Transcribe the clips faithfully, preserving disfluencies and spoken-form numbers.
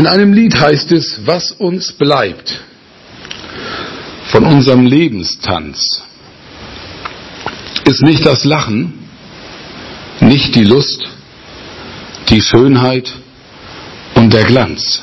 In einem Lied heißt es, was uns bleibt von unserem Lebenstanz, ist nicht das Lachen, nicht die Lust, die Schönheit und der Glanz.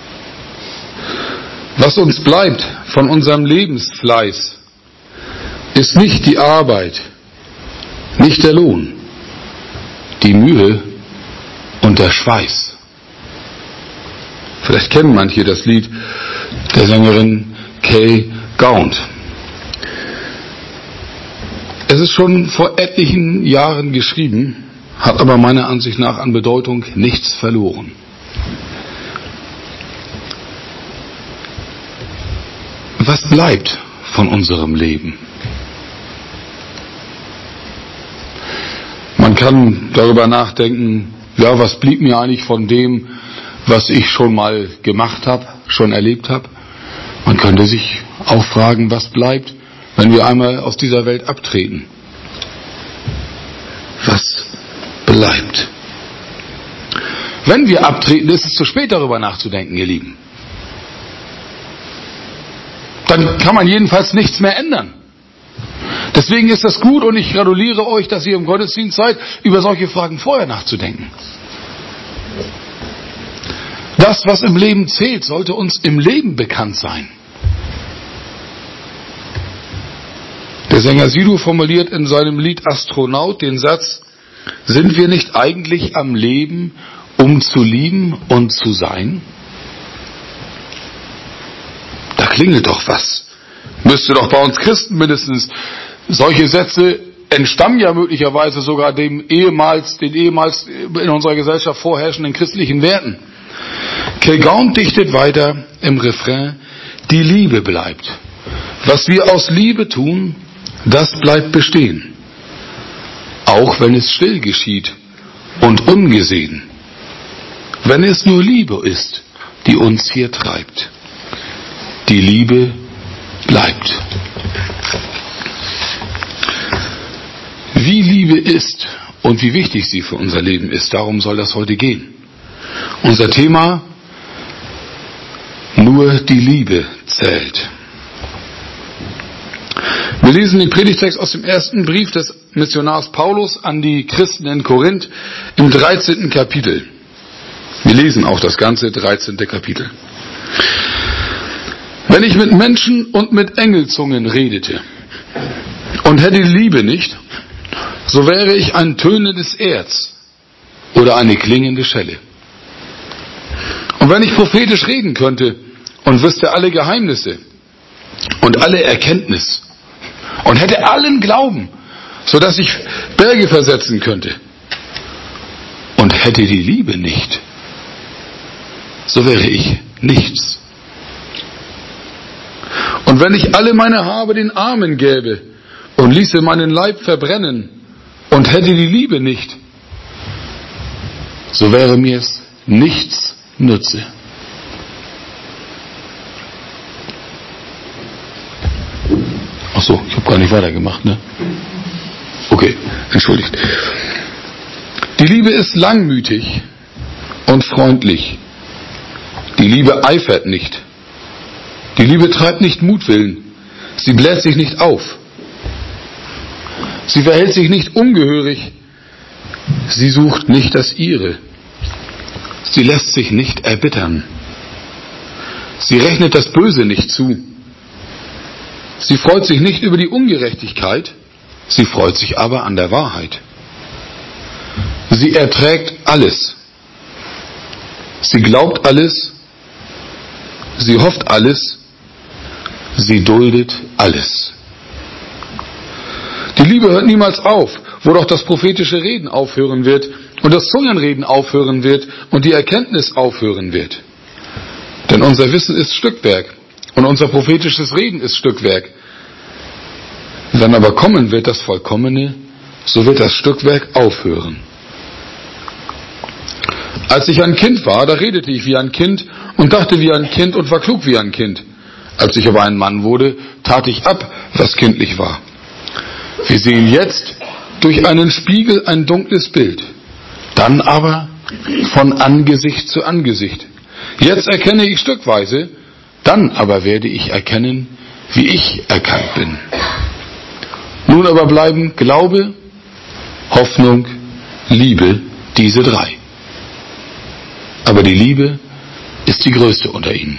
Was uns bleibt von unserem Lebensfleiß, ist nicht die Arbeit, nicht der Lohn, die Mühe und der Schweiß. Vielleicht kennen manche das Lied der Sängerin Kay Gaunt. Es ist schon vor etlichen Jahren geschrieben, hat aber meiner Ansicht nach an Bedeutung nichts verloren. Was bleibt von unserem Leben? Man kann darüber nachdenken, ja, was blieb mir eigentlich von dem, was ich schon mal gemacht habe, schon erlebt habe? Man könnte sich auch fragen, was bleibt, wenn wir einmal aus dieser Welt abtreten? Was bleibt? Wenn wir abtreten, ist es zu spät, darüber nachzudenken, ihr Lieben. Dann kann man jedenfalls nichts mehr ändern. Deswegen ist das gut und ich gratuliere euch, dass ihr im Gottesdienst seid, über solche Fragen vorher nachzudenken. Das, was im Leben zählt, sollte uns im Leben bekannt sein. Der Sänger Sido formuliert in seinem Lied Astronaut den Satz, sind wir nicht eigentlich am Leben, um zu lieben und zu sein? Da klingelt doch was. Müsste doch bei uns Christen mindestens. Solche Sätze entstammen ja möglicherweise sogar dem ehemals, den ehemals in unserer Gesellschaft vorherrschenden christlichen Werten. Kay Gaunt dichtet weiter im Refrain, die Liebe bleibt. Was wir aus Liebe tun, das bleibt bestehen. Auch wenn es still geschieht und ungesehen. Wenn es nur Liebe ist, die uns hier treibt. Die Liebe bleibt. Wie Liebe ist und wie wichtig sie für unser Leben ist, darum soll das heute gehen. Unser Thema, nur die Liebe zählt. Wir lesen den Predigtext aus dem ersten Brief des Missionars Paulus an die Christen in Korinth im dreizehnten Kapitel. Wir lesen auch das ganze dreizehnte Kapitel. Wenn ich mit Menschen und mit Engelzungen redete und hätte die Liebe nicht, so wäre ich ein tönendes Erz oder eine klingende Schelle. Und wenn ich prophetisch reden könnte und wüsste alle Geheimnisse und alle Erkenntnis und hätte allen Glauben, so dass ich Berge versetzen könnte und hätte die Liebe nicht, so wäre ich nichts. Und wenn ich alle meine Habe den Armen gäbe und ließe meinen Leib verbrennen und hätte die Liebe nicht, so wäre mir es nichts nütze. Ach so, ich habe gar nicht weitergemacht, ne? Okay, entschuldigt. Die Liebe ist langmütig und freundlich. Die Liebe eifert nicht. Die Liebe treibt nicht Mutwillen. Sie bläht sich nicht auf. Sie verhält sich nicht ungehörig. Sie sucht nicht das Ihre. Sie lässt sich nicht erbittern. Sie rechnet das Böse nicht zu. Sie freut sich nicht über die Ungerechtigkeit. Sie freut sich aber an der Wahrheit. Sie erträgt alles. Sie glaubt alles. Sie hofft alles. Sie duldet alles. Die Liebe hört niemals auf, wo doch das prophetische Reden aufhören wird und das Zungenreden aufhören wird und die Erkenntnis aufhören wird. Denn unser Wissen ist Stückwerk und unser prophetisches Reden ist Stückwerk. Wenn aber kommen wird das Vollkommene, so wird das Stückwerk aufhören. Als ich ein Kind war, da redete ich wie ein Kind und dachte wie ein Kind und war klug wie ein Kind. Als ich aber ein Mann wurde, tat ich ab, was kindlich war. Wir sehen jetzt durch einen Spiegel ein dunkles Bild, dann aber von Angesicht zu Angesicht. Jetzt erkenne ich stückweise, dann aber werde ich erkennen, wie ich erkannt bin. Nun aber bleiben Glaube, Hoffnung, Liebe, diese drei. Aber die Liebe ist die größte unter ihnen.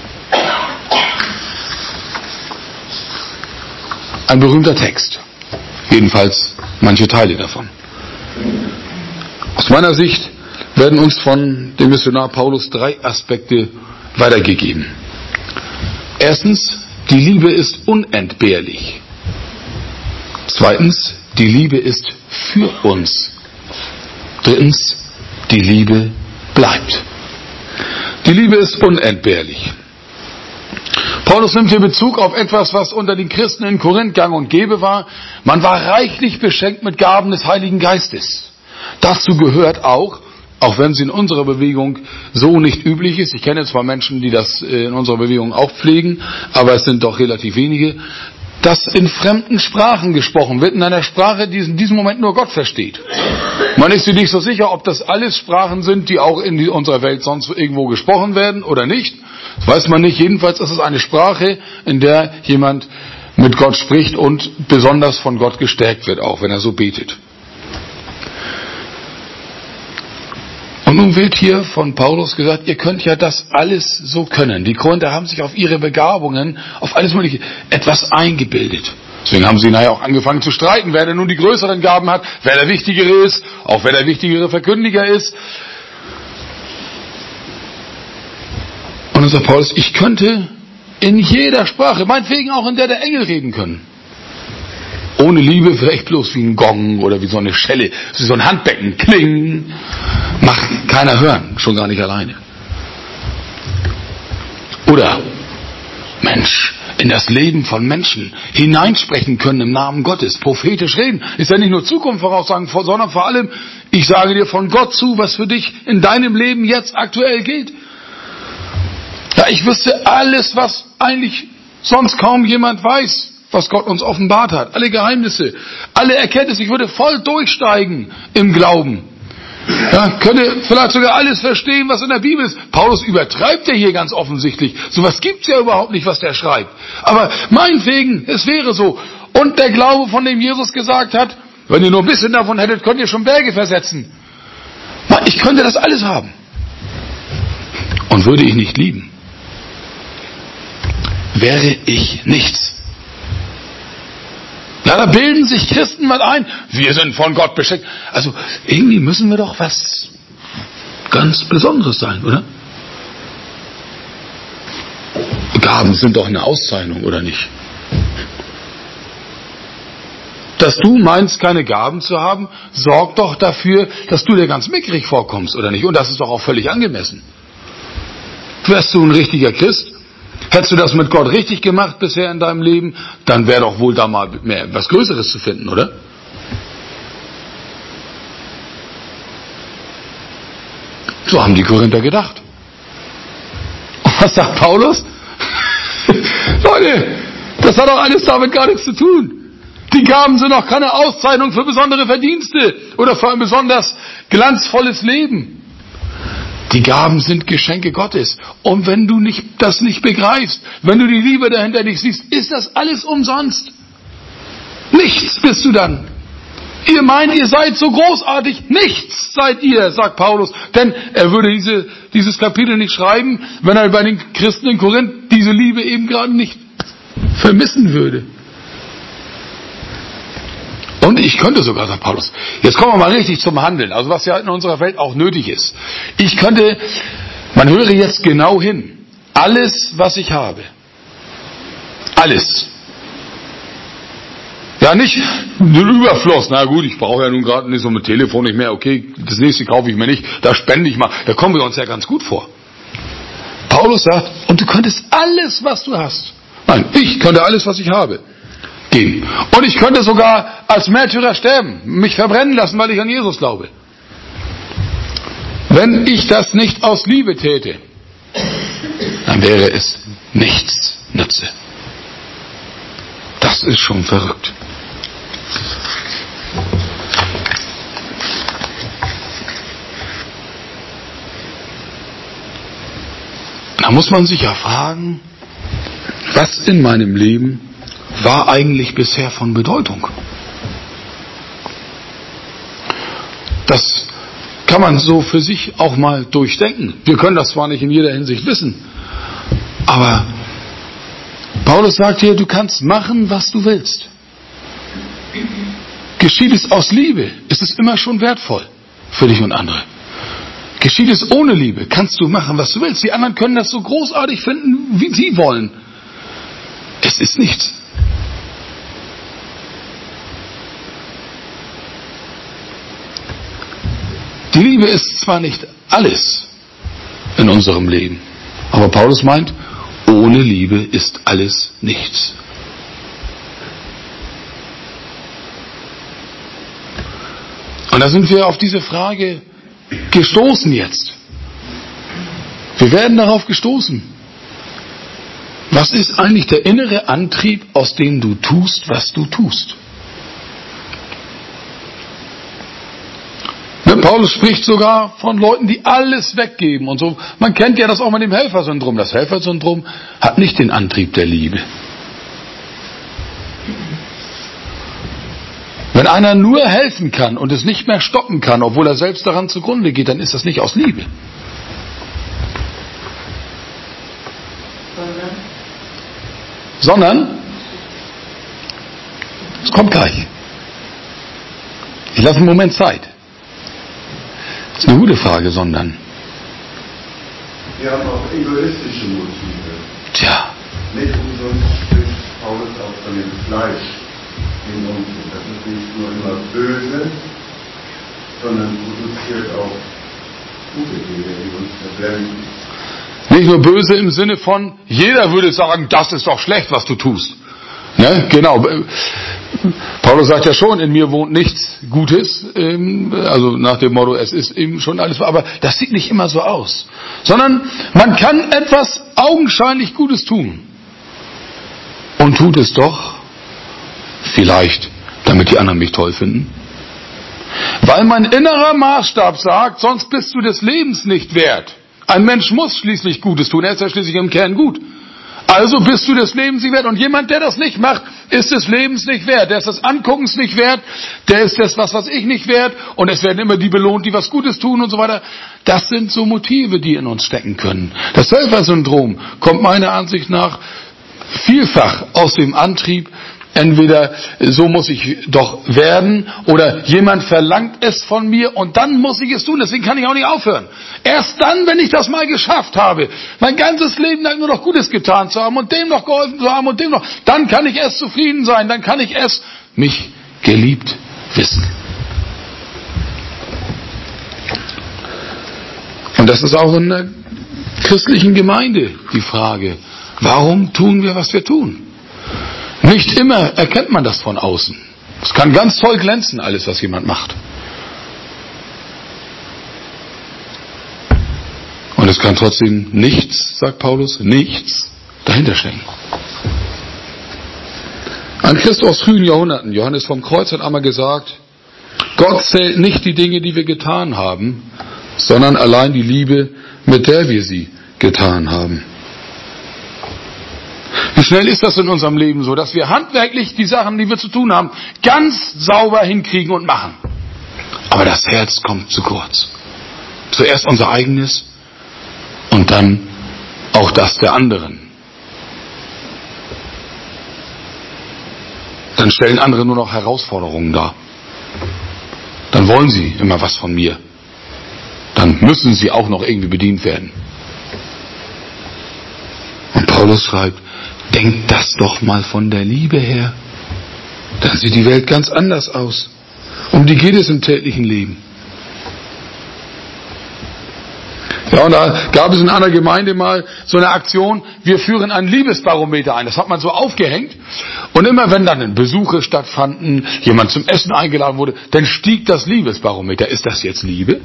Ein berühmter Text. Jedenfalls manche Teile davon. Aus meiner Sicht werden uns von dem Missionar Paulus drei Aspekte weitergegeben. Erstens, die Liebe ist unentbehrlich. Zweitens, die Liebe ist für uns. Drittens, die Liebe bleibt. Die Liebe ist unentbehrlich. Paulus nimmt hier Bezug auf etwas, was unter den Christen in Korinth gang und gäbe war. Man war reichlich beschenkt mit Gaben des Heiligen Geistes. Dazu gehört auch, auch wenn es in unserer Bewegung so nicht üblich ist, ich kenne zwar Menschen, die das in unserer Bewegung auch pflegen, aber es sind doch relativ wenige, dass in fremden Sprachen gesprochen wird, in einer Sprache, die in diesem Moment nur Gott versteht. Man ist sich nicht so sicher, ob das alles Sprachen sind, die auch in unserer Welt sonst irgendwo gesprochen werden oder nicht. Das weiß man nicht. Jedenfalls ist es eine Sprache, in der jemand mit Gott spricht und besonders von Gott gestärkt wird, auch wenn er so betet. Und nun wird hier von Paulus gesagt, ihr könnt ja das alles so können. Die Korinther haben sich auf ihre Begabungen, auf alles Mögliche, etwas eingebildet. Deswegen haben sie nachher auch angefangen zu streiten, wer denn nun die größeren Gaben hat, wer der Wichtigere ist, auch wer der wichtigere Verkündiger ist. Und dann sagt Paulus, ich könnte in jeder Sprache, meinetwegen auch in der der Engel reden können. Ohne Liebe vielleicht bloß wie ein Gong oder wie so eine Schelle, wie so ein Handbecken, kling, macht keiner hören, schon gar nicht alleine. Oder, Mensch, in das Leben von Menschen hineinsprechen können im Namen Gottes, prophetisch reden, ist ja nicht nur Zukunft voraussagen, sondern vor allem, ich sage dir von Gott zu, was für dich in deinem Leben jetzt aktuell gilt. Ja, ich wüsste alles, was eigentlich sonst kaum jemand weiß, was Gott uns offenbart hat. Alle Geheimnisse, alle Erkenntnisse. Ich würde voll durchsteigen im Glauben. Ja, könnte vielleicht sogar alles verstehen, was in der Bibel ist. Paulus übertreibt ja hier ganz offensichtlich. Sowas gibt's ja überhaupt nicht, was der schreibt. Aber meinetwegen, es wäre so. Und der Glaube, von dem Jesus gesagt hat, wenn ihr nur ein bisschen davon hättet, könnt ihr schon Berge versetzen. Ich könnte das alles haben. Und würde ich nicht lieben, wäre ich nichts. Ja, da bilden sich Christen mal ein, wir sind von Gott beschenkt. Also irgendwie müssen wir doch was ganz Besonderes sein, oder? Gaben sind doch eine Auszeichnung, oder nicht? Dass du meinst, keine Gaben zu haben, sorgt doch dafür, dass du dir ganz mickrig vorkommst, oder nicht? Und das ist doch auch völlig angemessen. Wärst du ein richtiger Christ, hättest du das mit Gott richtig gemacht bisher in deinem Leben, dann wäre doch wohl da mal mehr was Größeres zu finden, oder? So haben die Korinther gedacht. Und was sagt Paulus? Leute, das hat doch alles damit gar nichts zu tun. Die Gaben sind doch keine Auszeichnung für besondere Verdienste oder für ein besonders glanzvolles Leben. Die Gaben sind Geschenke Gottes. Und wenn du nicht, das nicht begreifst, wenn du die Liebe dahinter nicht siehst, ist das alles umsonst. Nichts bist du dann. Ihr meint, ihr seid so großartig. Nichts seid ihr, sagt Paulus. Denn er würde diese, dieses Kapitel nicht schreiben, wenn er bei den Christen in Korinth diese Liebe eben gerade nicht vermissen würde. Und ich könnte sogar, sagt Paulus, jetzt kommen wir mal richtig zum Handeln, also was ja in unserer Welt auch nötig ist. Ich könnte, man höre jetzt genau hin, alles, was ich habe, alles, ja nicht den Überfluss, na gut, ich brauche ja nun gerade nicht so mit Telefon nicht mehr, okay, das nächste kaufe ich mir nicht, da spende ich mal, da kommen wir uns ja ganz gut vor. Paulus sagt, und du könntest alles, was du hast, nein, ich könnte alles, was ich habe, geben. Und ich könnte sogar als Märtyrer sterben, mich verbrennen lassen, weil ich an Jesus glaube. Wenn ich das nicht aus Liebe täte, dann wäre es nichts nütze. Das ist schon verrückt. Da muss man sich ja fragen, was in meinem Leben war eigentlich bisher von Bedeutung? Das kann man so für sich auch mal durchdenken. Wir können das zwar nicht in jeder Hinsicht wissen, aber Paulus sagt hier, du kannst machen, was du willst. Geschieht es aus Liebe, ist es immer schon wertvoll für dich und andere. Geschieht es ohne Liebe, kannst du machen, was du willst. Die anderen können das so großartig finden, wie sie wollen. Es ist nichts. Die Liebe ist zwar nicht alles in unserem Leben, aber Paulus meint, ohne Liebe ist alles nichts. Und da sind wir auf diese Frage gestoßen jetzt. Wir werden darauf gestoßen. Was ist eigentlich der innere Antrieb, aus dem du tust, was du tust? Ne, Paulus spricht sogar von Leuten, die alles weggeben und so. Man kennt ja das auch mit dem Helfersyndrom. Das Helfersyndrom hat nicht den Antrieb der Liebe. Wenn einer nur helfen kann und es nicht mehr stoppen kann, obwohl er selbst daran zugrunde geht, dann ist das nicht aus Liebe. Sondern, es kommt gleich. Ich lasse einen Moment Zeit. Das ist eine gute Frage, sondern. Wir haben auch egoistische Motive. Tja. Nicht umsonst spricht Paulus auch von dem Fleisch in uns. Das ist nicht nur immer böse, sondern produziert auch gute Dinge, die uns verblenden. Nicht nur böse im Sinne von, jeder würde sagen, das ist doch schlecht, was du tust. Ne? Genau. Paulus sagt ja schon, in mir wohnt nichts Gutes, also nach dem Motto, es ist eben schon alles, aber das sieht nicht immer so aus. Sondern man kann etwas augenscheinlich Gutes tun und tut es doch, vielleicht, damit die anderen mich toll finden. Weil mein innerer Maßstab sagt, sonst bist du des Lebens nicht wert. Ein Mensch muss schließlich Gutes tun, er ist ja schließlich im Kern gut. Also bist du des Lebens nicht wert. Und jemand, der das nicht macht, ist des Lebens nicht wert. Der ist des Anguckens nicht wert. Der ist des was, was ich nicht wert. Und es werden immer die belohnt, die was Gutes tun und so weiter. Das sind so Motive, die in uns stecken können. Das Helfersyndrom kommt meiner Ansicht nach vielfach aus dem Antrieb, entweder so muss ich doch werden oder jemand verlangt es von mir und dann muss ich es tun, deswegen kann ich auch nicht aufhören. Erst dann, wenn ich das mal geschafft habe, mein ganzes Leben lang nur noch Gutes getan zu haben und dem noch geholfen zu haben und dem noch, dann kann ich erst zufrieden sein, dann kann ich erst mich geliebt wissen. Und das ist auch in der christlichen Gemeinde die Frage, warum tun wir, was wir tun? Nicht immer erkennt man das von außen. Es kann ganz toll glänzen, alles, was jemand macht. Und es kann trotzdem nichts, sagt Paulus, nichts dahinter stecken. Ein Christ aus frühen Jahrhunderten, Johannes vom Kreuz, hat einmal gesagt, Gott zählt nicht die Dinge, die wir getan haben, sondern allein die Liebe, mit der wir sie getan haben. Wie schnell ist das in unserem Leben so, dass wir handwerklich die Sachen, die wir zu tun haben, ganz sauber hinkriegen und machen. Aber das Herz kommt zu kurz. Zuerst unser eigenes und dann auch das der anderen. Dann stellen andere nur noch Herausforderungen dar. Dann wollen sie immer was von mir. Dann müssen sie auch noch irgendwie bedient werden. Und Paulus schreibt, denkt das doch mal von der Liebe her. Dann sieht die Welt ganz anders aus. Um die geht es im täglichen Leben. Ja, und da gab es in einer Gemeinde mal so eine Aktion, wir führen ein Liebesbarometer ein. Das hat man so aufgehängt. Und immer wenn dann Besuche stattfanden, jemand zum Essen eingeladen wurde, dann stieg das Liebesbarometer. Ist das jetzt Liebe?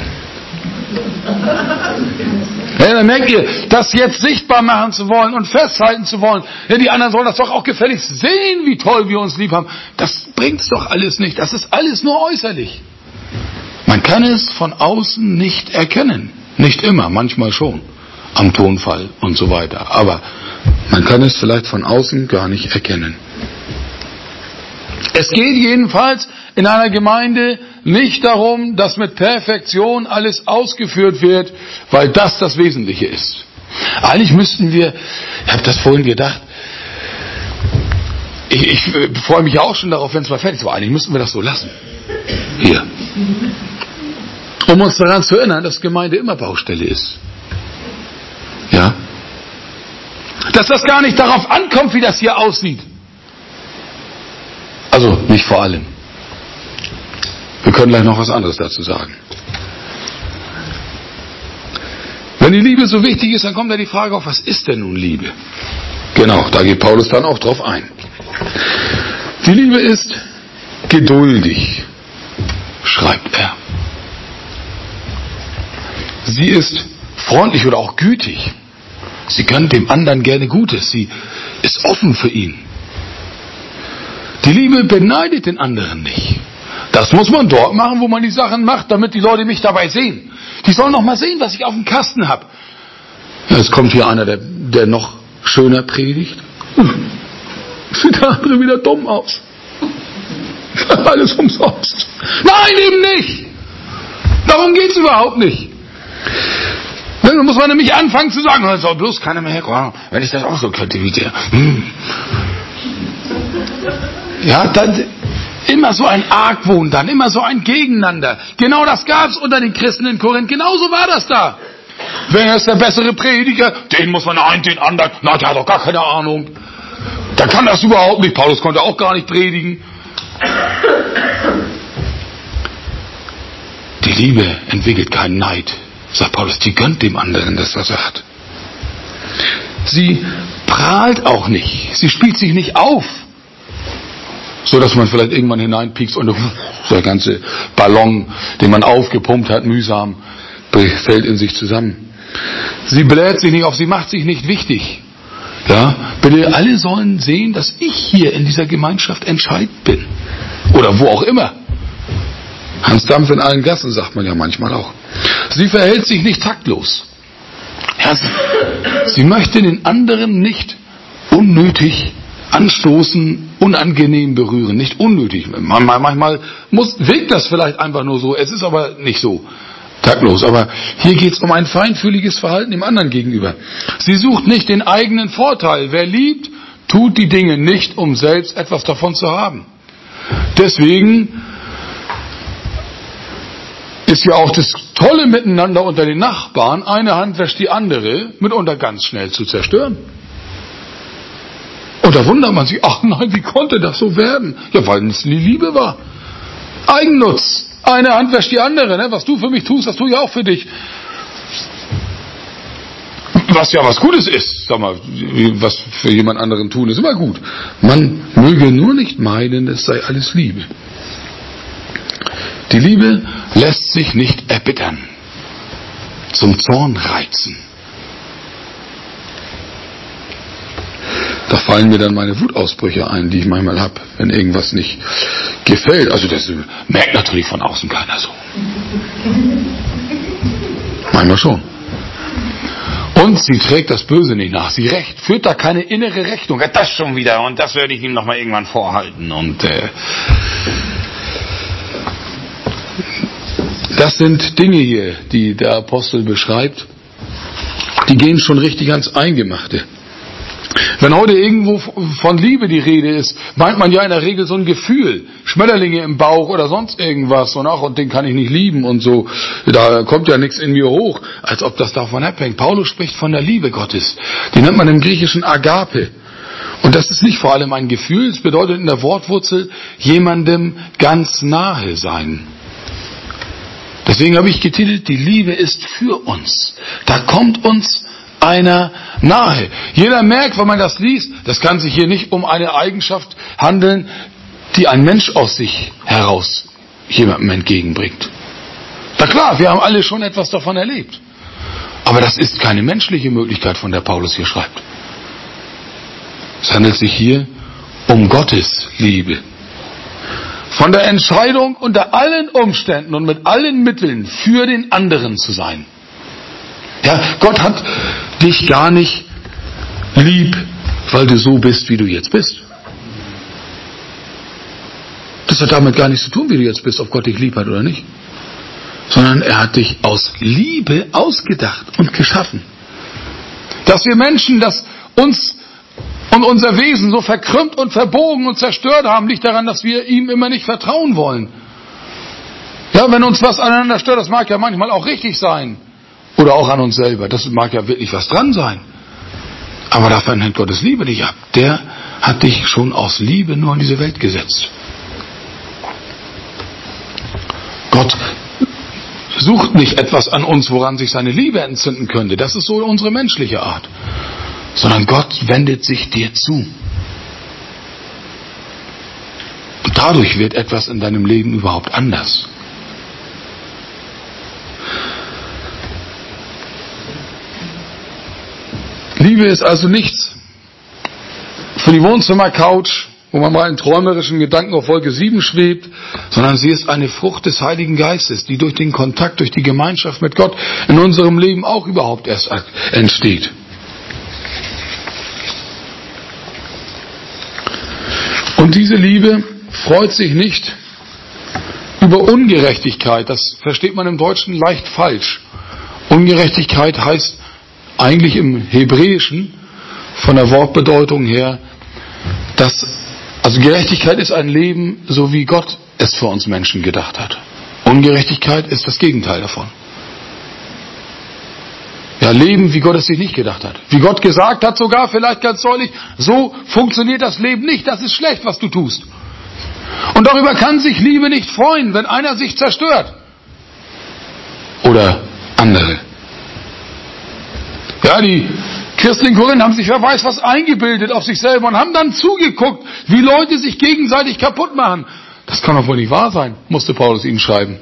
Ja, dann merkt ihr, das jetzt sichtbar machen zu wollen und festhalten zu wollen. Ja, die anderen sollen das doch auch gefälligst sehen, wie toll wir uns lieb haben. Das bringt's doch alles nicht. Das ist alles nur äußerlich. Man kann es von außen nicht erkennen. Nicht immer, manchmal schon. am Tonfall und so weiter. Aber man kann es vielleicht von außen gar nicht erkennen. Es geht jedenfalls in einer Gemeinde nicht darum, dass mit Perfektion alles ausgeführt wird, weil das das Wesentliche ist. Eigentlich müssten wir, ich habe das vorhin gedacht, ich, ich freue mich ja auch schon darauf, wenn es mal fertig ist, aber eigentlich müssten wir das so lassen. Hier. Um uns daran zu erinnern, dass Gemeinde immer Baustelle ist. Ja? Dass das gar nicht darauf ankommt, wie das hier aussieht. Also nicht vor allem. Wir können gleich noch was anderes dazu sagen. Wenn die Liebe so wichtig ist, dann kommt ja die Frage auf, was ist denn nun Liebe? Genau, da geht Paulus dann auch drauf ein. Die Liebe ist geduldig, schreibt er. Sie ist freundlich oder auch gütig. Sie gönnt dem anderen gerne Gutes. Sie ist offen für ihn. Die Liebe beneidet den anderen nicht. Das muss man dort machen, wo man die Sachen macht, damit die Leute mich dabei sehen. Die sollen noch mal sehen, was ich auf dem Kasten habe. Ja, jetzt kommt hier einer, der, der noch schöner predigt. Sieht der andere wieder dumm aus. Alles umsonst. Nein, eben nicht. Darum geht's überhaupt nicht. Dann muss man nämlich anfangen zu sagen, es soll bloß keiner mehr herkommen, wenn ich das auch so könnte wie der. Hm. Ja, dann immer so ein Argwohn dann, immer so ein Gegeneinander. Genau das gab's unter den Christen in Korinth, genauso war das da. Wer ist der bessere Prediger? Den muss man ein, den anderen. Na, der hat doch gar keine Ahnung. Der kann das überhaupt nicht. Paulus konnte auch gar nicht predigen. Die Liebe entwickelt keinen Neid, sagt Paulus. Die gönnt dem anderen das, was er hat. Sie prahlt auch nicht. Sie spielt sich nicht auf, so dass man vielleicht irgendwann hineinpiekst und der ganze Ballon, den man aufgepumpt hat, mühsam, fällt in sich zusammen. Sie bläht sich nicht auf, sie macht sich nicht wichtig. Ja, bitte, alle sollen sehen, dass ich hier in dieser Gemeinschaft entscheidend bin. Oder wo auch immer. Hans Dampf in allen Gassen, sagt man ja manchmal auch. Sie verhält sich nicht taktlos. Ja, sie, sie möchte den anderen nicht unnötig anstoßen, unangenehm berühren, nicht unnötig. Manchmal, manchmal muss, wirkt das vielleicht einfach nur so, es ist aber nicht so taktlos. Aber hier geht es um ein feinfühliges Verhalten dem anderen gegenüber. Sie sucht nicht den eigenen Vorteil. Wer liebt, tut die Dinge nicht, um selbst etwas davon zu haben. Deswegen ist ja auch das tolle Miteinander unter den Nachbarn, eine Hand wäscht die andere, mitunter ganz schnell zu zerstören. Und da wundert man sich, ach nein, wie konnte das so werden? Ja, weil es die Liebe war. Eigennutz. Eine Hand wäscht die andere. Ne? Was du für mich tust, das tue ich auch für dich. Was ja was Gutes ist. Sag mal, was für jemand anderen tun, ist immer gut. Man möge nur nicht meinen, es sei alles Liebe. Die Liebe lässt sich nicht erbittern, zum Zorn reizen. Da fallen mir dann meine Wutausbrüche ein, die ich manchmal habe, wenn irgendwas nicht gefällt. Also das merkt natürlich von außen keiner so. Manchmal schon. Und sie trägt das Böse nicht nach. Sie recht, führt da keine innere Rechnung. Ja, das schon wieder und das werde ich ihm noch mal irgendwann vorhalten. Und äh, das sind Dinge hier, die der Apostel beschreibt. Die gehen schon richtig ans Eingemachte. Wenn heute irgendwo von Liebe die Rede ist, meint man ja in der Regel so ein Gefühl, Schmetterlinge im Bauch oder sonst irgendwas und ach, und den kann ich nicht lieben und so, da kommt ja nichts in mir hoch, als ob das davon abhängt. Paulus spricht von der Liebe Gottes, die nennt man im Griechischen Agape. Und das ist nicht vor allem ein Gefühl, es bedeutet in der Wortwurzel jemandem ganz nahe sein. Deswegen habe ich getitelt, die Liebe ist für uns. Da kommt uns einer nahe. Jeder merkt, wenn man das liest, das kann sich hier nicht um eine Eigenschaft handeln, die ein Mensch aus sich heraus jemandem entgegenbringt. Na klar, wir haben alle schon etwas davon erlebt. Aber das ist keine menschliche Möglichkeit, von der Paulus hier schreibt. Es handelt sich hier um Gottes Liebe. Von der Entscheidung, unter allen Umständen und mit allen Mitteln für den anderen zu sein. Ja, Gott hat dich gar nicht lieb, weil du so bist, wie du jetzt bist. Das hat damit gar nichts zu tun, wie du jetzt bist, ob Gott dich lieb hat oder nicht. Sondern er hat dich aus Liebe ausgedacht und geschaffen. Dass wir Menschen, dass uns und unser Wesen so verkrümmt und verbogen und zerstört haben, liegt daran, dass wir ihm immer nicht vertrauen wollen. Ja, wenn uns was aneinander stört, das mag ja manchmal auch richtig sein. Oder auch an uns selber. Das mag ja wirklich was dran sein. Aber davon hängt Gottes Liebe nicht ab. Der hat dich schon aus Liebe nur in diese Welt gesetzt. Gott sucht nicht etwas an uns, woran sich seine Liebe entzünden könnte. Das ist so unsere menschliche Art. Sondern Gott wendet sich dir zu. Und dadurch wird etwas in deinem Leben überhaupt anders. Liebe ist also nichts für die Wohnzimmercouch, wo man mal in träumerischen Gedanken auf Wolke sieben schwebt, sondern sie ist eine Frucht des Heiligen Geistes, die durch den Kontakt, durch die Gemeinschaft mit Gott in unserem Leben auch überhaupt erst entsteht. Und diese Liebe freut sich nicht über Ungerechtigkeit. Das versteht man im Deutschen leicht falsch. Ungerechtigkeit heißt eigentlich im Hebräischen von der Wortbedeutung her, dass, also Gerechtigkeit ist ein Leben, so wie Gott es für uns Menschen gedacht hat. Ungerechtigkeit ist das Gegenteil davon. Ja, leben, wie Gott es sich nicht gedacht hat. Wie Gott gesagt hat, sogar vielleicht ganz deutlich, so funktioniert das Leben nicht, das ist schlecht, was du tust. Und darüber kann sich Liebe nicht freuen, wenn einer sich zerstört. Oder andere. Ja, die Christen in Korinth haben sich, wer weiß was, eingebildet auf sich selber und haben dann zugeguckt, wie Leute sich gegenseitig kaputt machen. Das kann doch wohl nicht wahr sein, musste Paulus ihnen schreiben.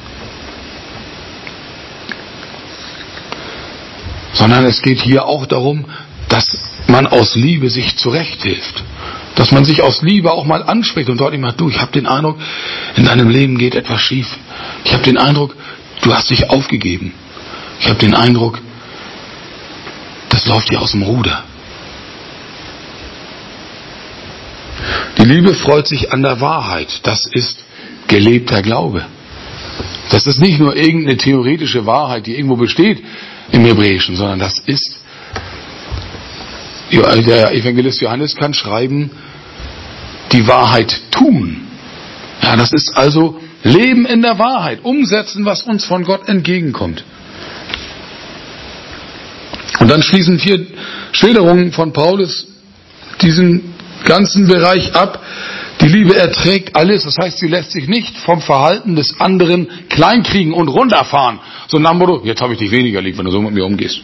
Sondern es geht hier auch darum, dass man aus Liebe sich zurechthilft. Dass man sich aus Liebe auch mal anspricht und deutlich macht, du, ich habe den Eindruck, in deinem Leben geht etwas schief. Ich habe den Eindruck, du hast dich aufgegeben. Ich habe den Eindruck, das läuft dir aus dem Ruder. Die Liebe freut sich an der Wahrheit. Das ist gelebter Glaube. Das ist nicht nur irgendeine theoretische Wahrheit, die irgendwo besteht im Hebräischen, sondern das ist, der Evangelist Johannes kann schreiben, die Wahrheit tun. Ja, das ist also Leben in der Wahrheit, umsetzen, was uns von Gott entgegenkommt. Und dann schließen vier Schilderungen von Paulus diesen ganzen Bereich ab. Die Liebe erträgt alles, das heißt, sie lässt sich nicht vom Verhalten des anderen kleinkriegen und runterfahren. So nach dem Motto, jetzt habe ich dich weniger lieb, wenn du so mit mir umgehst.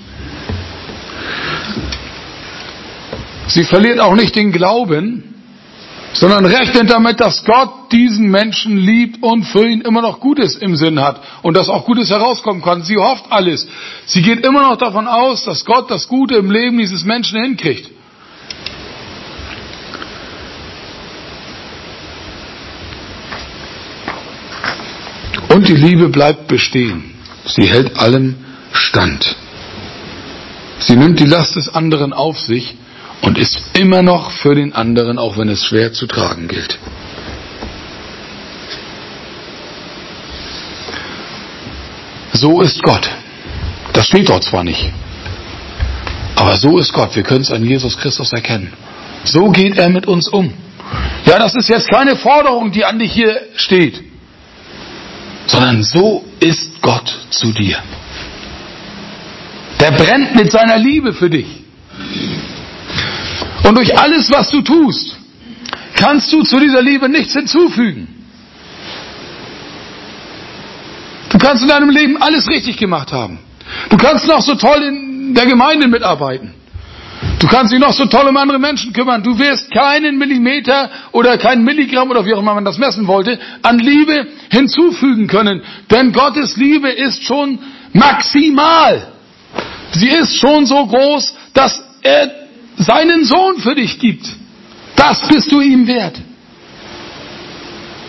Sie verliert auch nicht den Glauben, sondern rechnet damit, dass Gott diesen Menschen liebt und für ihn immer noch Gutes im Sinn hat und dass auch Gutes herauskommen kann. Sie hofft alles. Sie geht immer noch davon aus, dass Gott das Gute im Leben dieses Menschen hinkriegt. Und die Liebe bleibt bestehen. Sie hält allem stand. Sie nimmt die Last des anderen auf sich und ist immer noch für den anderen, auch wenn es schwer zu tragen gilt. So ist Gott. Das steht dort zwar nicht, aber so ist Gott. Wir können es an Jesus Christus erkennen. So geht er mit uns um. Ja, das ist jetzt keine Forderung, die an dich hier steht, sondern so ist Gott zu dir. Der brennt mit seiner Liebe für dich. Und durch alles, was du tust, kannst du zu dieser Liebe nichts hinzufügen. Du kannst in deinem Leben alles richtig gemacht haben. Du kannst noch so toll in der Gemeinde mitarbeiten. Du kannst dich noch so toll um andere Menschen kümmern. Du wirst keinen Millimeter oder kein Milligramm oder wie auch immer man das messen wollte, an Liebe hinzufügen können. Denn Gottes Liebe ist schon maximal. Sie ist schon so groß, dass er seinen Sohn für dich gibt. Das bist du ihm wert.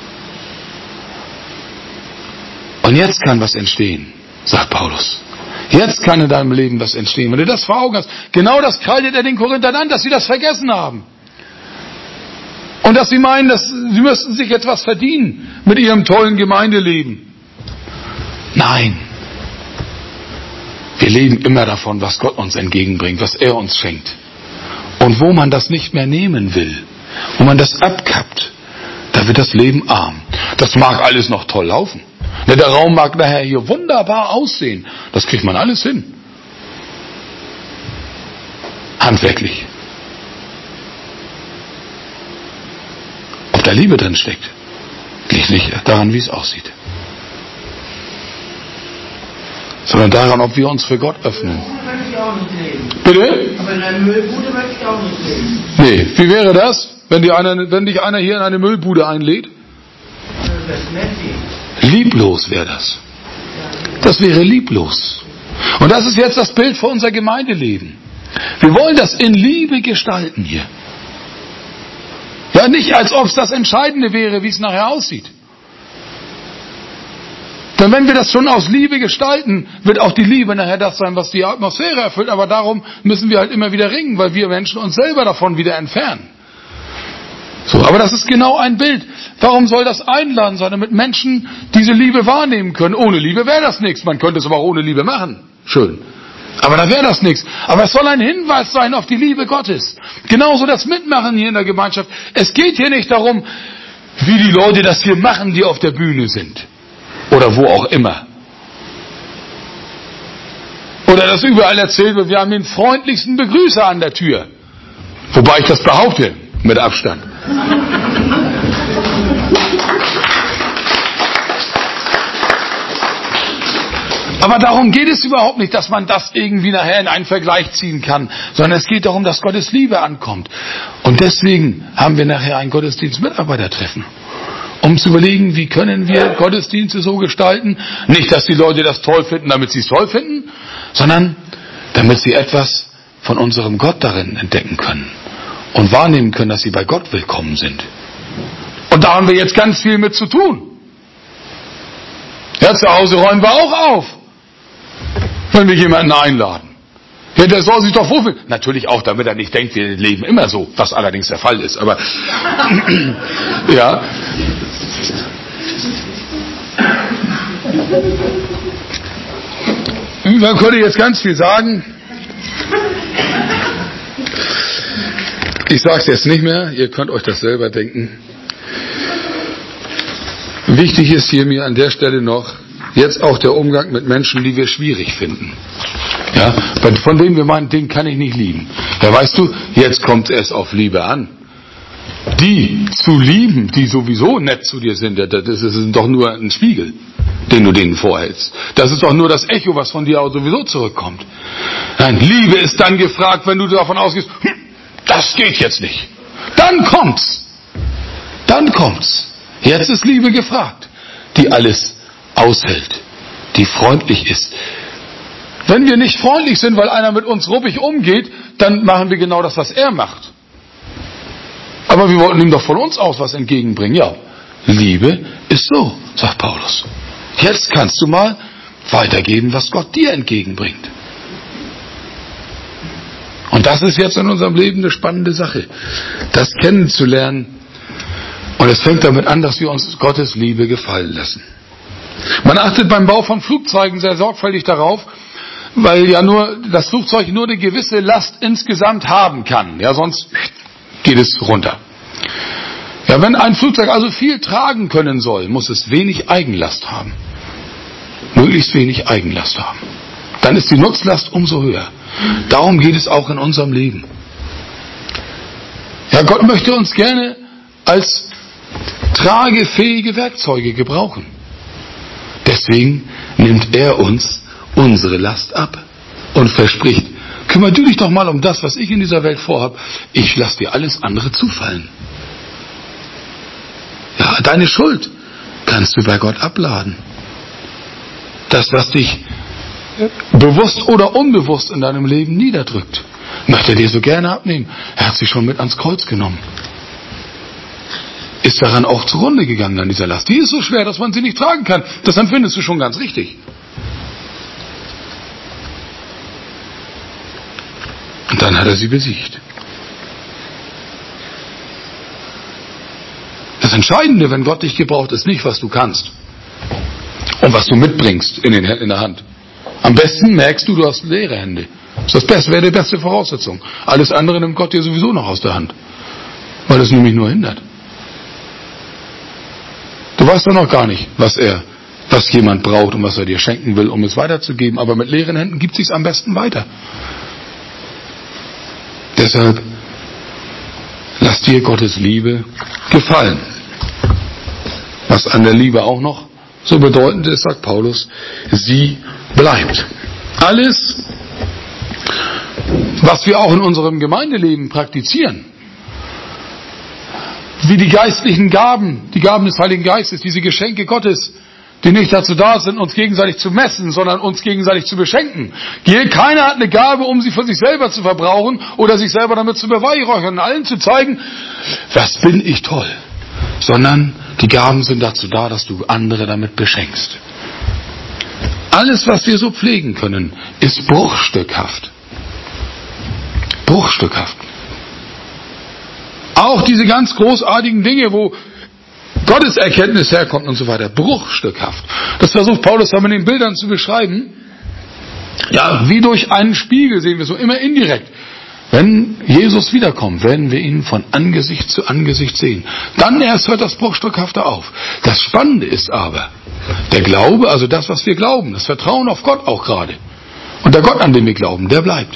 Und jetzt kann was entstehen, sagt Paulus. Jetzt kann in deinem Leben was entstehen. Wenn du das vor Augen hast, genau das kreidet er den Korinthern an, dass sie das vergessen haben. Und dass sie meinen, dass sie müssten sich jetzt was verdienen mit ihrem tollen Gemeindeleben. Nein. Wir leben immer davon, was Gott uns entgegenbringt, was er uns schenkt. Und wo man das nicht mehr nehmen will, wo man das abkappt, da wird das Leben arm. Das mag alles noch toll laufen. Der Raum mag nachher hier wunderbar aussehen. Das kriegt man alles hin. Handwerklich. Ob da Liebe drin steckt, liegt nicht daran, wie es aussieht. Sondern daran, ob wir uns für Gott öffnen. Bitte? Aber in einer Müllbude möchte ich auch nicht leben. Nee, wie wäre das, wenn, die einer, wenn dich einer hier in eine Müllbude einlädt? Lieblos wäre das. Das wäre lieblos. Und das ist jetzt das Bild für unser Gemeindeleben. Wir wollen das in Liebe gestalten hier. Ja, nicht als ob es das Entscheidende wäre, wie es nachher aussieht. Denn wenn wir das schon aus Liebe gestalten, wird auch die Liebe nachher das sein, was die Atmosphäre erfüllt. Aber darum müssen wir halt immer wieder ringen, weil wir Menschen uns selber davon wieder entfernen. So, aber das ist genau ein Bild. Warum soll das einladen sein, damit Menschen diese Liebe wahrnehmen können? Ohne Liebe wäre das nichts. Man könnte es aber auch ohne Liebe machen. Schön. Aber da wäre das nichts. Aber es soll ein Hinweis sein auf die Liebe Gottes. Genauso das Mitmachen hier in der Gemeinschaft. Es geht hier nicht darum, wie die Leute das hier machen, die auf der Bühne sind. Oder wo auch immer. Oder dass überall erzählt wird, wir haben den freundlichsten Begrüßer an der Tür. Wobei ich das behaupte, mit Abstand. Aber darum geht es überhaupt nicht, dass man das irgendwie nachher in einen Vergleich ziehen kann, sondern es geht darum, dass Gottes Liebe ankommt. Und deswegen haben wir nachher ein Gottesdienst-Mitarbeitertreffen, um zu überlegen, wie können wir Gottesdienste so gestalten, nicht, dass die Leute das toll finden, damit sie es toll finden, sondern damit sie etwas von unserem Gott darin entdecken können und wahrnehmen können, dass sie bei Gott willkommen sind. Und da haben wir jetzt ganz viel mit zu tun. Ja, zu Hause räumen wir auch auf, wenn wir jemanden einladen. Ja, der soll sich doch wohlfühlen. Natürlich auch, damit er nicht denkt, wir leben immer so, was allerdings der Fall ist. Aber ja. Man könnte jetzt ganz viel sagen. Ich sage es jetzt nicht mehr, ihr könnt euch das selber denken. Wichtig ist hier mir an der Stelle noch, jetzt auch der Umgang mit Menschen, die wir schwierig finden. Ja, von denen wir meinen, den kann ich nicht lieben. Ja, weißt du, jetzt kommt es erst auf Liebe an. Die zu lieben, die sowieso nett zu dir sind, das ist doch nur ein Spiegel, den du denen vorhältst. Das ist doch nur das Echo, was von dir auch sowieso zurückkommt. Nein, Liebe ist dann gefragt, wenn du davon ausgehst, hm, das geht jetzt nicht. Dann kommt's. Dann kommt's. Jetzt ist Liebe gefragt, die alles aushält, die freundlich ist. Wenn wir nicht freundlich sind, weil einer mit uns ruppig umgeht, dann machen wir genau das, was er macht. Aber wir wollten ihm doch von uns aus was entgegenbringen. Ja, Liebe ist so, sagt Paulus. Jetzt kannst du mal weitergeben, was Gott dir entgegenbringt. Und das ist jetzt in unserem Leben eine spannende Sache, das kennenzulernen. Und es fängt damit an, dass wir uns Gottes Liebe gefallen lassen. Man achtet beim Bau von Flugzeugen sehr sorgfältig darauf, weil ja nur das Flugzeug nur eine gewisse Last insgesamt haben kann. Ja, sonst geht es runter. Ja, wenn ein Flugzeug also viel tragen können soll, muss es wenig Eigenlast haben. Möglichst wenig Eigenlast haben. Dann ist die Nutzlast umso höher. Darum geht es auch in unserem Leben. Ja, Gott möchte uns gerne als tragefähige Werkzeuge gebrauchen. Deswegen nimmt er uns unsere Last ab und verspricht, kümmere du dich doch mal um das, was ich in dieser Welt vorhab. Ich lasse dir alles andere zufallen. Ja, deine Schuld kannst du bei Gott abladen. Das, was dich bewusst oder unbewusst in deinem Leben niederdrückt, möchte er dir so gerne abnehmen. Er hat sie schon mit ans Kreuz genommen. Ist daran auch zugrunde gegangen an dieser Last. Die ist so schwer, dass man sie nicht tragen kann. Das empfindest du schon ganz richtig. hat er sie besiegt. Das Entscheidende, wenn Gott dich gebraucht, ist nicht, was du kannst und was du mitbringst in, den, in der Hand. Am besten merkst du, du hast leere Hände. Das ist das Beste, wäre die beste Voraussetzung. Alles andere nimmt Gott dir sowieso noch aus der Hand, weil es nämlich nur hindert. Du weißt doch noch gar nicht, was er, was jemand braucht und was er dir schenken will, um es weiterzugeben. Aber mit leeren Händen gibt es sich am besten weiter. Deshalb lass dir Gottes Liebe gefallen. Was an der Liebe auch noch so bedeutend ist, sagt Paulus, sie bleibt. Alles, was wir auch in unserem Gemeindeleben praktizieren, wie die geistlichen Gaben, die Gaben des Heiligen Geistes, diese Geschenke Gottes, die nicht dazu da sind, uns gegenseitig zu messen, sondern uns gegenseitig zu beschenken. Keiner hat eine Gabe, um sie für sich selber zu verbrauchen oder sich selber damit zu beweihräuchern, allen zu zeigen, was bin ich toll. Sondern die Gaben sind dazu da, dass du andere damit beschenkst. Alles, was wir so pflegen können, ist bruchstückhaft. Bruchstückhaft. Auch diese ganz großartigen Dinge, wo Gottes Erkenntnis herkommt und so weiter, bruchstückhaft. Das versucht Paulus dann mit den Bildern zu beschreiben. Ja, wie durch einen Spiegel sehen wir so immer indirekt. Wenn Jesus wiederkommt, werden wir ihn von Angesicht zu Angesicht sehen. Dann erst hört das Bruchstückhafte auf. Das Spannende ist aber, der Glaube, also das, was wir glauben, das Vertrauen auf Gott auch gerade. Und der Gott, an den wir glauben, der bleibt.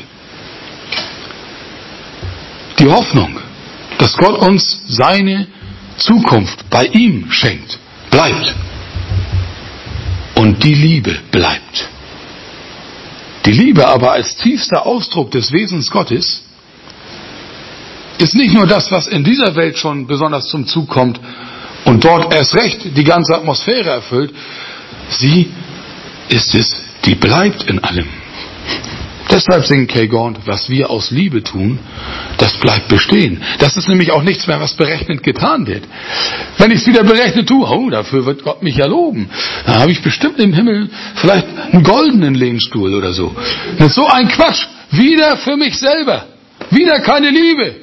Die Hoffnung, dass Gott uns seine Zukunft bei ihm schenkt, bleibt. Und die Liebe bleibt. Die Liebe aber als tiefster Ausdruck des Wesens Gottes ist nicht nur das, was in dieser Welt schon besonders zum Zug kommt und dort erst recht die ganze Atmosphäre erfüllt. Sie ist es, die bleibt in allem. Deshalb singt Kay Gaunt, was wir aus Liebe tun, das bleibt bestehen. Das ist nämlich auch nichts mehr, was berechnend getan wird. Wenn ich es wieder berechnet tue, oh, dafür wird Gott mich ja loben. Dann habe ich bestimmt im Himmel vielleicht einen goldenen Lehnstuhl oder so. Das ist so ein Quatsch. Wieder für mich selber. Wieder keine Liebe.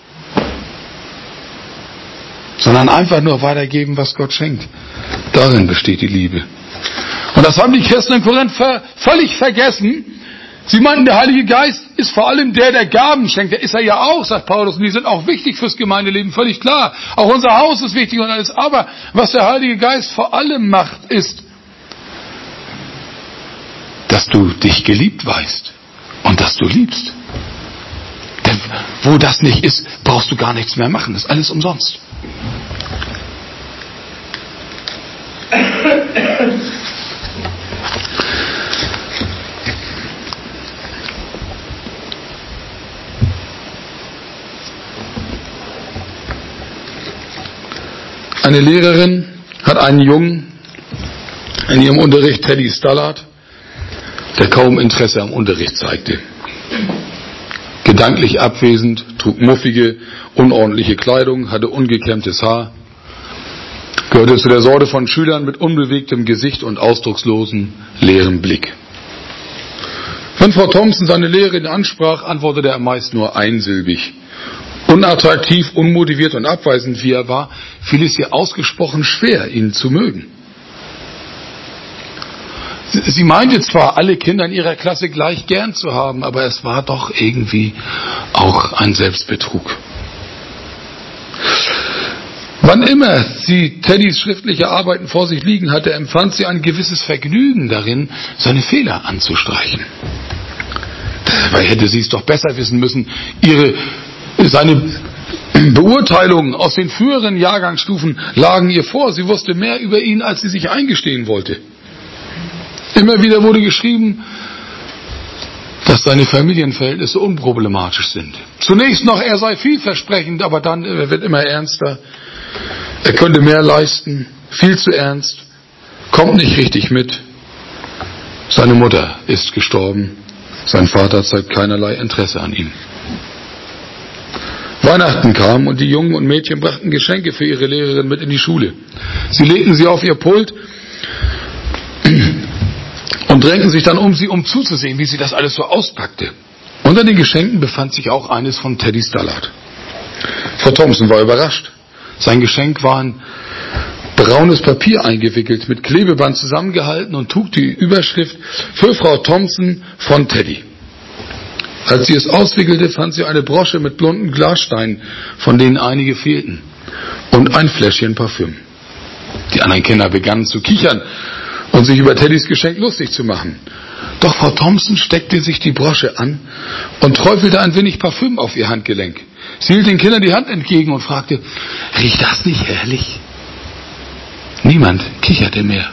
Sondern einfach nur weitergeben, was Gott schenkt. Darin besteht die Liebe. Und das haben die Christen in Korinth völlig vergessen. Sie meinten, der Heilige Geist ist vor allem der, der Gaben schenkt. Der ist er ja auch, sagt Paulus. Und die sind auch wichtig fürs Gemeindeleben, völlig klar. Auch unser Haus ist wichtig und alles. Aber was der Heilige Geist vor allem macht, ist, dass du dich geliebt weißt und dass du liebst. Denn wo das nicht ist, brauchst du gar nichts mehr machen. Das ist alles umsonst. Eine Lehrerin hat einen Jungen in ihrem Unterricht, Teddy Stallard, der kaum Interesse am Unterricht zeigte. Gedanklich abwesend, trug muffige, unordentliche Kleidung, hatte ungekämmtes Haar, gehörte zu der Sorte von Schülern mit unbewegtem Gesicht und ausdruckslosen, leeren Blick. Wenn Frau Thompson seine Lehrerin ansprach, antwortete er meist nur einsilbig. Unattraktiv, unmotiviert und abweisend wie er war, fiel es ihr ausgesprochen schwer, ihn zu mögen. Sie meinte zwar, alle Kinder in ihrer Klasse gleich gern zu haben, aber es war doch irgendwie auch ein Selbstbetrug. Wann immer sie Teddys schriftliche Arbeiten vor sich liegen hatte, empfand sie ein gewisses Vergnügen darin, seine Fehler anzustreichen. Dabei hätte sie es doch besser wissen müssen, ihre Seine Beurteilungen aus den früheren Jahrgangsstufen lagen ihr vor. Sie wusste mehr über ihn, als sie sich eingestehen wollte. Immer wieder wurde geschrieben, dass seine Familienverhältnisse unproblematisch sind. Zunächst noch, er sei vielversprechend, aber dann er wird immer ernster. Er könnte mehr leisten, viel zu ernst, kommt nicht richtig mit. Seine Mutter ist gestorben. Sein Vater zeigt keinerlei Interesse an ihm. Weihnachten kam und die Jungen und Mädchen brachten Geschenke für ihre Lehrerin mit in die Schule. Sie legten sie auf ihr Pult und drängten sich dann um sie, um zuzusehen, wie sie das alles so auspackte. Unter den Geschenken befand sich auch eines von Teddy Stallard. Frau Thompson war überrascht. Sein Geschenk war ein braunes Papier eingewickelt, mit Klebeband zusammengehalten und trug die Überschrift für Frau Thompson von Teddy. Als sie es auswickelte, fand sie eine Brosche mit blonden Glassteinen, von denen einige fehlten, und ein Fläschchen Parfüm. Die anderen Kinder begannen zu kichern und sich über Teddys Geschenk lustig zu machen. Doch Frau Thompson steckte sich die Brosche an und träufelte ein wenig Parfüm auf ihr Handgelenk. Sie hielt den Kindern die Hand entgegen und fragte, riecht das nicht herrlich? Niemand kicherte mehr.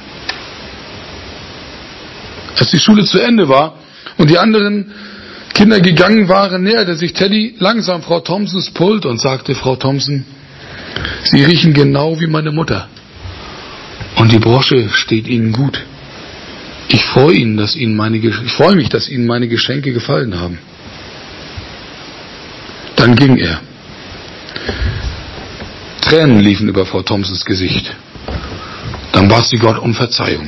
Als die Schule zu Ende war und die anderen Kinder gegangen waren, näherte sich Teddy langsam Frau Thompsons Pult und sagte, Frau Thompson, Sie riechen genau wie meine Mutter. Und die Brosche steht Ihnen gut. Ich freue Ihnen, dass Ihnen meine, ich freue mich, dass Ihnen meine Geschenke gefallen haben. Dann ging er. Tränen liefen über Frau Thompsons Gesicht. Dann bat sie Gott um Verzeihung.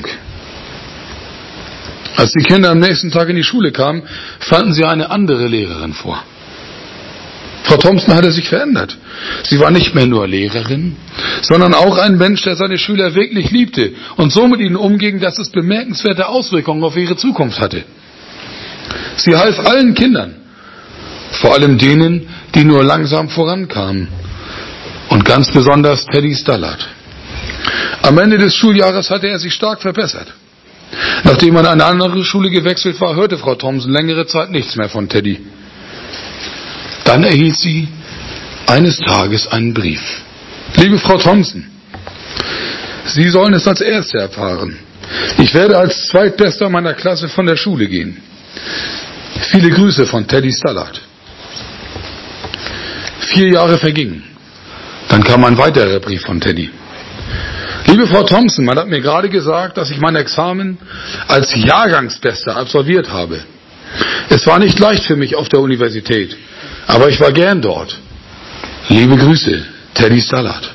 Als die Kinder am nächsten Tag in die Schule kamen, fanden sie eine andere Lehrerin vor. Frau Thompson hatte sich verändert. Sie war nicht mehr nur Lehrerin, sondern auch ein Mensch, der seine Schüler wirklich liebte und so mit ihnen umging, dass es bemerkenswerte Auswirkungen auf ihre Zukunft hatte. Sie half allen Kindern, vor allem denen, die nur langsam vorankamen, und ganz besonders Teddy Stallard. Am Ende des Schuljahres hatte er sich stark verbessert. Nachdem er an eine andere Schule gewechselt war, hörte Frau Thompson längere Zeit nichts mehr von Teddy. Dann erhielt sie eines Tages einen Brief. Liebe Frau Thompson, Sie sollen es als Erste erfahren. Ich werde als Zweitbester meiner Klasse von der Schule gehen. Viele Grüße von Teddy Stallard. Vier Jahre vergingen. Dann kam ein weiterer Brief von Teddy. Liebe Frau Thompson, man hat mir gerade gesagt, dass ich mein Examen als Jahrgangsbester absolviert habe. Es war nicht leicht für mich auf der Universität, aber ich war gern dort. Liebe Grüße, Teddy Stallard.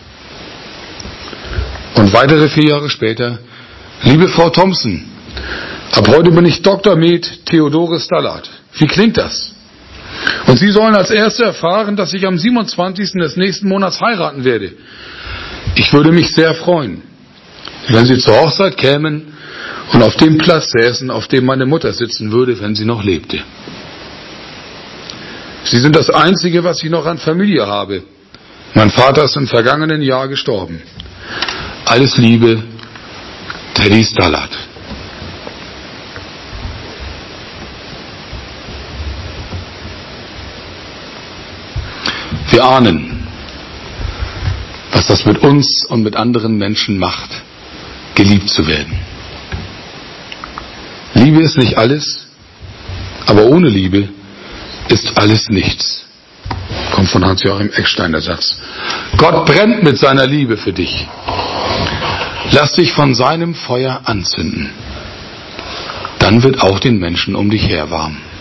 Und weitere vier Jahre später, liebe Frau Thompson, ab heute bin ich Doktor Med Theodore Stallard. Wie klingt das? Und Sie sollen als Erste erfahren, dass ich am siebenundzwanzigsten des nächsten Monats heiraten werde. Ich würde mich sehr freuen, wenn Sie zur Hochzeit kämen und auf dem Platz säßen, auf dem meine Mutter sitzen würde, wenn sie noch lebte. Sie sind das Einzige, was ich noch an Familie habe. Mein Vater ist im vergangenen Jahr gestorben. Alles Liebe, Teddy Stallard. Wir ahnen, was das mit uns und mit anderen Menschen macht, geliebt zu werden. Liebe ist nicht alles, aber ohne Liebe ist alles nichts. Kommt von Hans-Joachim Eckstein der Satz. Gott brennt mit seiner Liebe für dich. Lass dich von seinem Feuer anzünden. Dann wird auch den Menschen um dich her warm.